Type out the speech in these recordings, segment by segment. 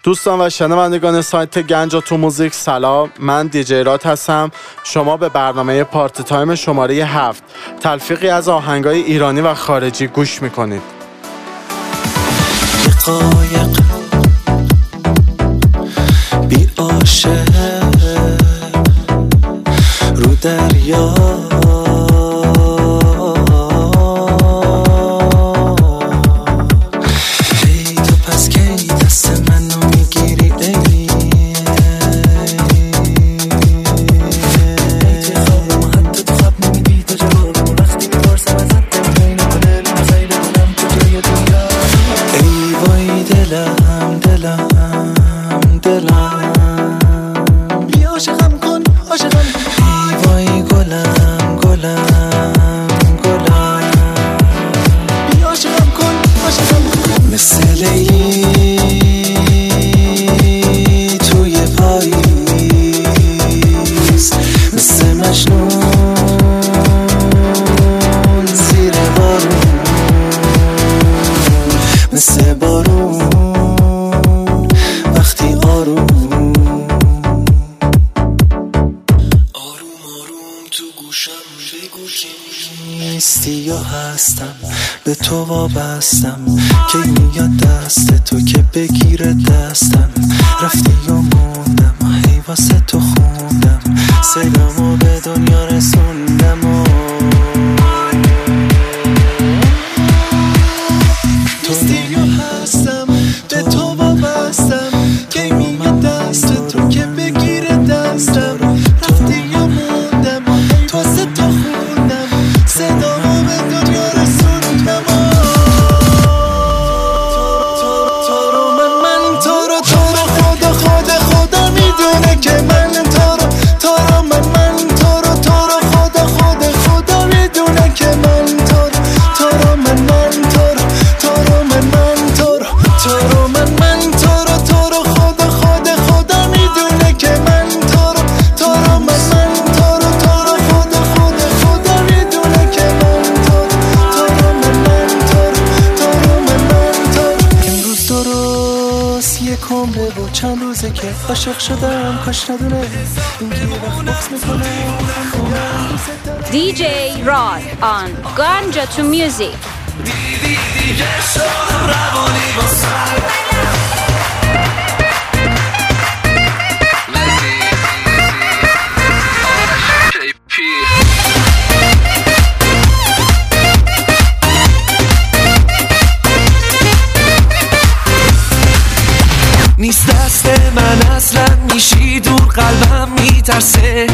دوستان و شنوندگان سایت گنج تو موزیک سلام، من دیجی رات هستم. شما به برنامه پارت تایم شماره 7 تلفیقی از آهنگای ایرانی و خارجی گوش میکنید. قایق بی عاشق رو دریا، ای تو پس کی دست منو میگیری؟ ای خوابم حتی تو خواب نمیدی تو جوابم وقتی میپرسم ازت دلم کنه مسائل دلم کجای دنیا. ای وای دلم دلم دلم بی عاشقم کن عاشقم کن. ای وای گلم گلم گلم بی عاشقم کن عاشقم کن. مثل لیلی توی پاییز، مثل مجنون زیر بارون، مثل بارون وقتی آروم آروم آروم تو گوشم بگوشی نیستی یا هستم به تو وابستم. که میاد دست تو که بگیره دستم، رفتی یا موندم هی واسه تو خوندم، صدامو به دنیا رسوندم و نیستی یا هستم به تو وابستم. که میاد دست تو که بگیره دستم، رفتی یا موندم تو واسه تو خوندم، صدامو به دنیا رسوندم. تو رو من تو رو خدا میدونه که من تو رو من تو رو خدا میدونه که من تو رو من تو رو من خدا میدونه که من تو رو من خدا میدونه که من تو رو من. امروز درست یک عمره و چند روزه که عاشق شدم، کاش ندونه این که یه وقت بکس میکنه. DJ Rod on Ganja to Music. دیگه شدم روانی با سر نیست دست من اصلا، میشی دور قلبم میترسه،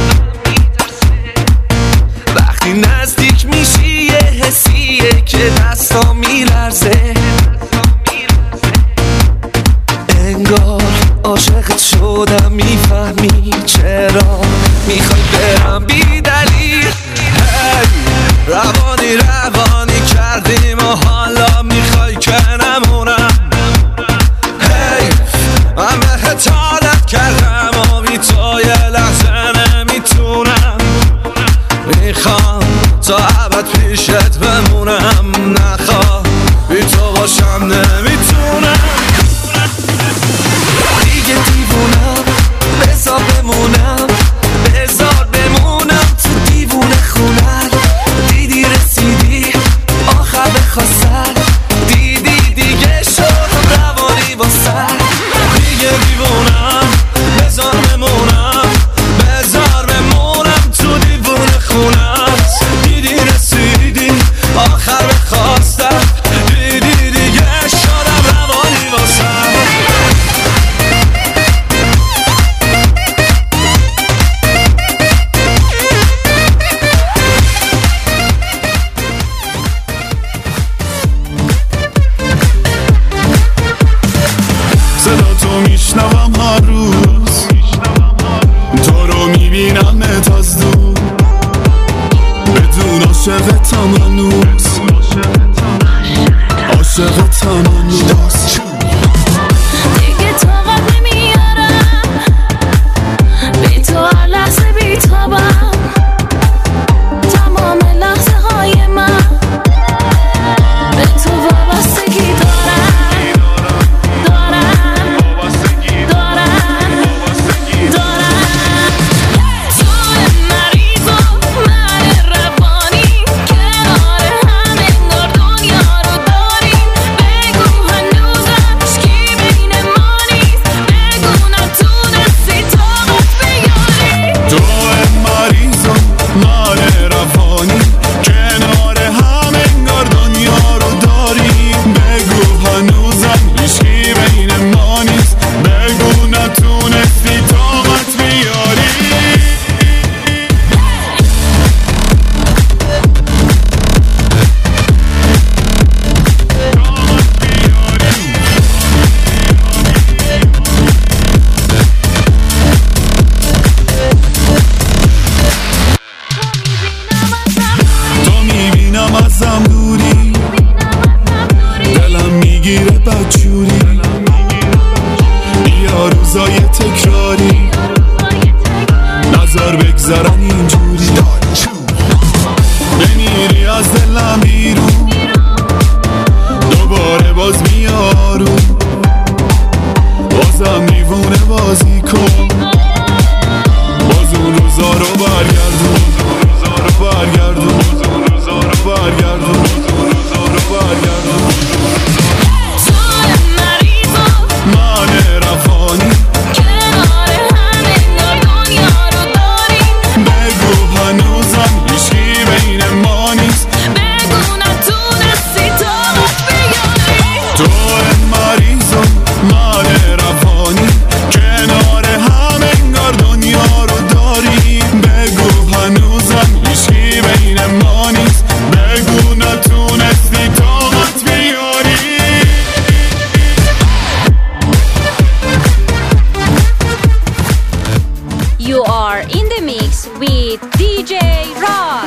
وقتی نزدیک میشی یه حسیه که دستا میلرزه، انگار عاشقت شدم میفهمی چرا میخوای برم بی دلیل. روانی کردیم و حالا میخوای که نمونم. من بهت عادت کردم و بی تو یه لحظه نمیتونم، میخوام تا ابد پیشت بمونم، نخواه بی تو باشم نمیتونم. دیگه دیوونم بذار بمونم، بذار بمونم تو دیوونه خونم. دیدی رسیدی آخر بخواستن، دیدی دیگه شدم روانی با سر. دیگه دیوونم بذار بمونم، بذار بمونم تو دیوونه خونت. دیدی رسیدی آخر بخواستم، دیدی دیگه شدم روانی با سر. صدا تو میشنوم هر روز، تو رو میبینم از دور، بدون عاشقتم هنوز، عاشقتم هنوز. دیگه طاقت نمیارم، بی تو هر لحظه بیتابم، تمام لحظه های من به تو وابستگی دارم. روزای تکراری نظر بگذرن اینجوری بمیری از دلم بیرون دوباره باز میارو بازم دیوونه بازی کن باز اون روزا رو برگردون من رفانی کنار همین دنیا رو داریم بگو هنوزم هیچکی بین ما نیست بگو نتونستی طاقت بیاری تو مریضم من رفانی کنار همین دنیا رو داریم بگو هنوزم هیچکی بین ما نیست بگو نتونستی طاقت بیاری You are in the mix with DJ Rod.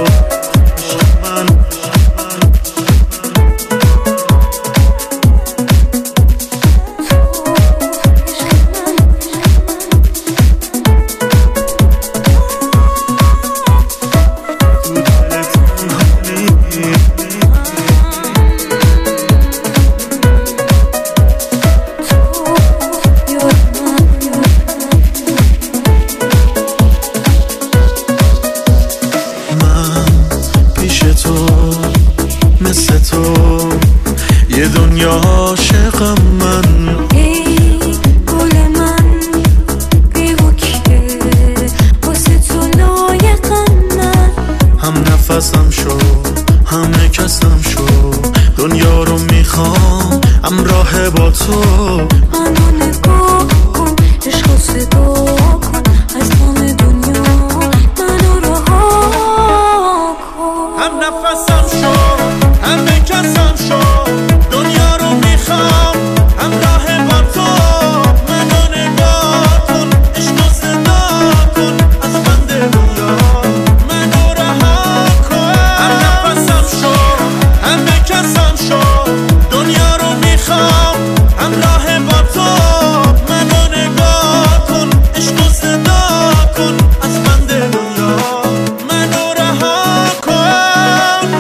یه دنیا عاشقم من ای گل من بگو که واسه تو لایقم من هم نفسم شو همه کسم شو دنیا رو میخوام همراه با تو منو نگاه کن عشق و صدا کن از تمام دنیا منو رها کن هم نفسم شو همه کسم شو دنیا رو میخوام همراه با تو منو نگاه کن عشق و صدا کن از بند دنیا منو رها کن هم نفسم شو همه کسم شو دنیا رو میخوام همراه با تو منو نگاه کن عشق و صدا کن از بند دنیا منو رها کن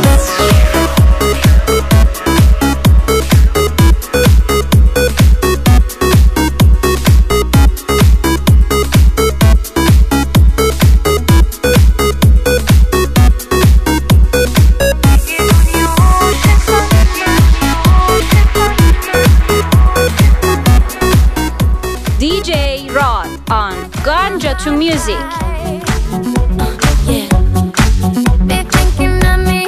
DJ Rod on Ganja to Music. Be thinking of me,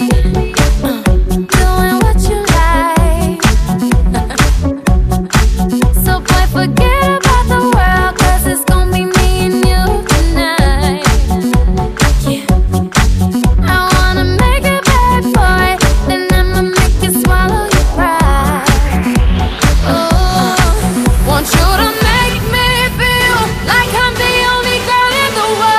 doing what you like. So boy, forget about the world, 'cause it's gonna be me and you tonight. I wanna make it bad, boy, then I'ma make you swallow your pride. Oh, want you to make me feel like I'm the only girl in the world.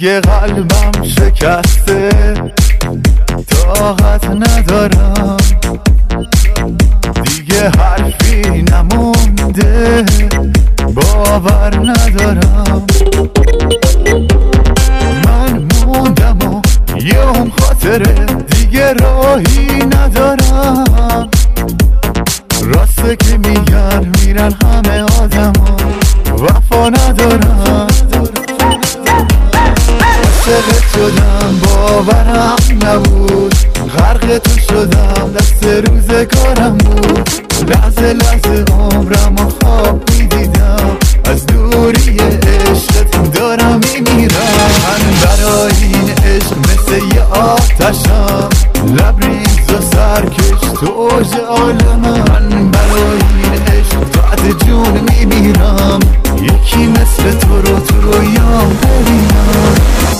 دیگه قلبم شکسته، طاقت ندارم، دیگه حرفی نمونده، باور ندارم. من موندم و یه هم خاطره، دیگه راهی ندارم. راسته که میگن میرن همه آدم ها، وفا ندارم. عاشقت شدم باورم نبود، غرق تو شدم دست روزگارم بود. لحظه لحظه عمرم و خواب میدیدم، از دوری عشقت دارم میمیرم. من برای این عشق مثل یه آتشم، لبریز و سرکش تو اوج عالمم. من برای این عشق بعد جون میمیرم، یکی مثل تو رو تو رویام ببینم.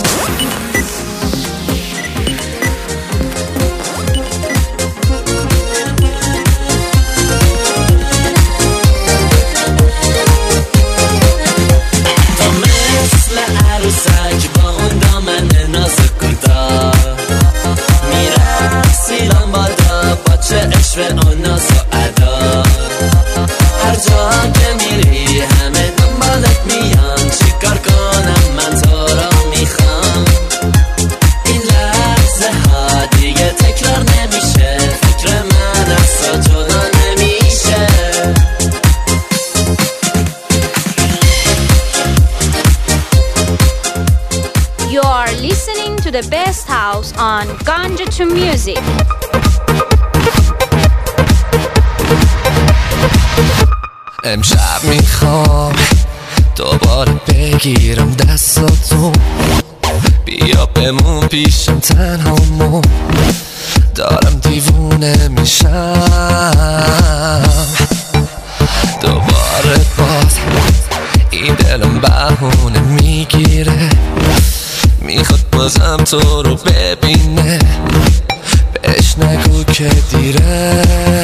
عروسک با اون دامن نازک کوتاه میرقصی لامبادا با چه عشق و ناز و ادا. هر جا که میری همه دنبالت میان، چیکار کنم من تو را میخوام. این لحظه ها دیگه تکرار نمیشه، فکر من از تو جدا نمیشه. You are listening to the best house on Ganja to Music. امشب میخوام دوباره بگیرم دستاتون، بیا بمون پیشم تنهامون، دارم دیوونه میشم. دوباره باز این دلم بهونه میگیره، میخواد بازم تو رو ببینه، بهش نگو که دیره.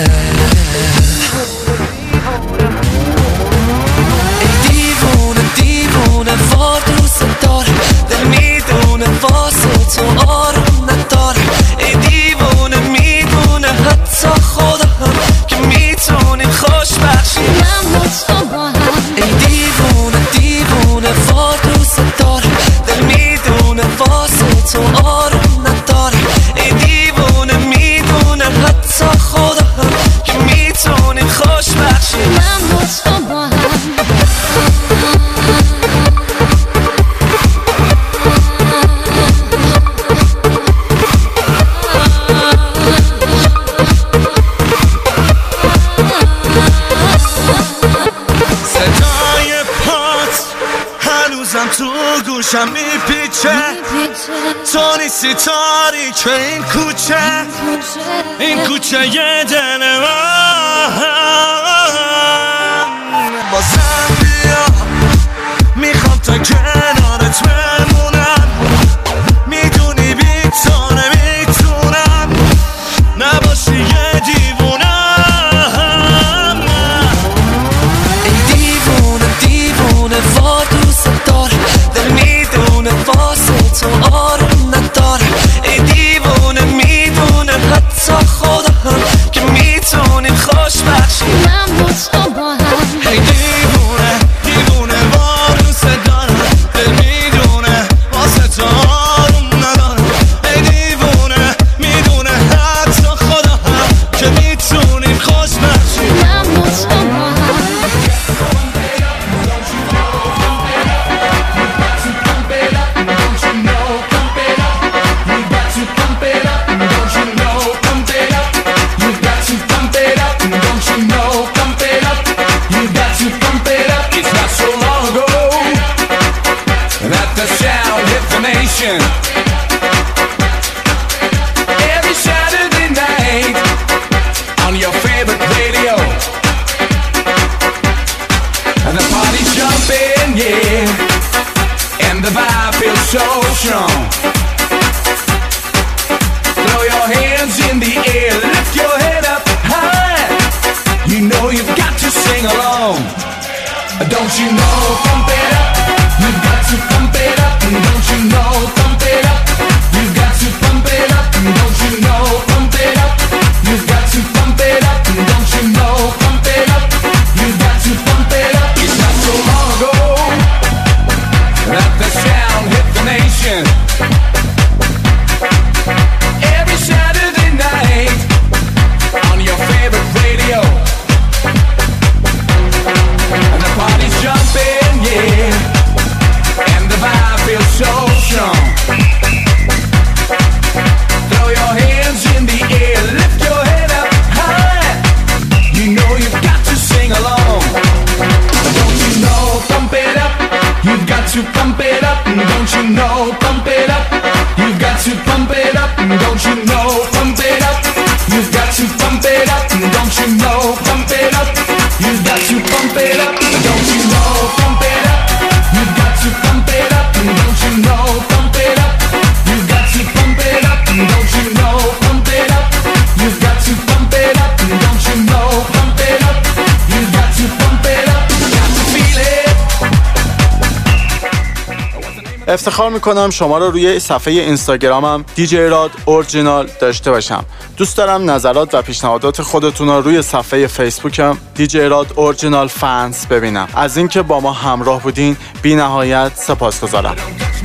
ای دیوونه دیوونه وار دوست داره، دل میدونه واسه تو آروم نداره. ای دیوونه میدونه حتی خدا هم که میتونیم خوشبخشی من با تو با هم. ای دیوونه دیوونه وار دوست داره، دل میدونه واسه تو آروم نداره. ای دیوونه میدونه حتی خدا هم که میتونیم خوشبخشی من با تو با هم. تو گوشم میپیچه، تو نیستی تاریک این کوچه، این کوچه یه دل من. بازم بیا میخوام تا کنارت بمونم، میدونی بی تو نمیتونم نباشی یه دیوونم. ای دیوونه دیوونه وار دوست داره، دل میدونه واسه تو آروم نداره. ای دیوونه میدونه حتی خدا هم که میتونیم خوشبخشی من با تو با هم. ای دیوونه دیوونه وار دوست داره، دل میدونه واسه تو آروم نداره. ای دیوونه میدونه حتی خدا هم که میتونیم خوشبخشی من با تو با هم. Every Saturday night on your favorite radio, and the party's jumping, yeah, and the vibe feels so strong. Throw your hands in the air, lift your head up high. You know you've got to sing along. Don't you know, pump it up, you've got to pump it up. Don't you know, pump it up. You've got to pump it up, don't you know? Pump it up. You've got to pump it up, don't you know? Pump it up. You've got to pump it up, don't you know? Pump it up. You've got to pump it up, don't you know? Pump it up. You've got to pump it up, don't you know? Pump it up. You've got to pump it up, don't you know? Pump it up. You've got to pump it up, got to feel it. افتخار میکنم شما رو روی صفحه اینستاگرامم DJ راد اورجینال داشته باشم. دوست دارم نظرات و پیشنهادات خودتون رو روی صفحه فیسبوکم DJ راد اورجینال فنز ببینم. از اینکه با ما همراه بودین بی نهایت سپاسگزارم.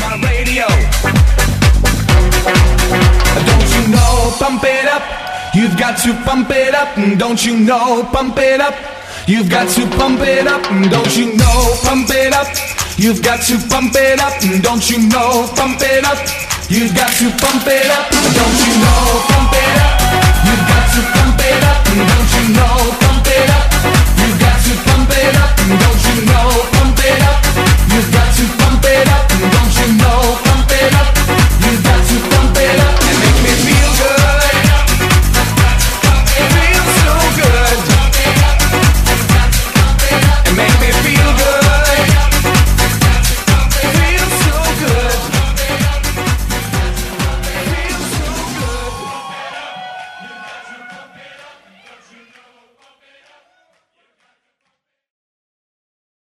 Pump it up, you've got to pump it up, don't you know? Pump it up, you've got to pump it up, don't you know? Pump it up, you've got to pump it up, don't you know? Pump it up, you've got to pump it up, don't you know? Pump it up, you've got to pump it up, don't you know?